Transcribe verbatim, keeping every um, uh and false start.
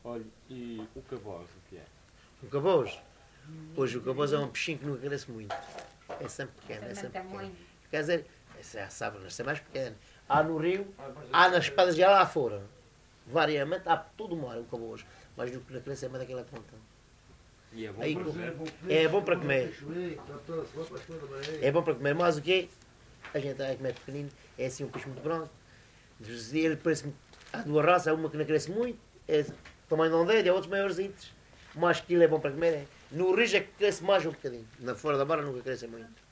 Olha, e o caboz, o que é? O caboz? Hoje o caboz é um peixinho que nunca cresce muito. É sempre pequeno, é sempre pequeno. Quer dizer, já sabe, nascer mais pequeno. Há no rio, há nas espadas já lá fora. Variamente, há tudo mar, o caboz. Mas no que não cresce é mais daquela ponta. E é bom Aí, para comer? é bom para comer. É bom para comer, mas o quê? A gente vai comer pequenino, é assim um peixe muito branco. Ele parece, há duas raças, há uma que não cresce muito, é tamanho de ondeira, e há outros maiorzitos. Mas aquilo é bom para comer, é. No rio é que cresce mais um bocadinho. Na fora da barra nunca cresce muito.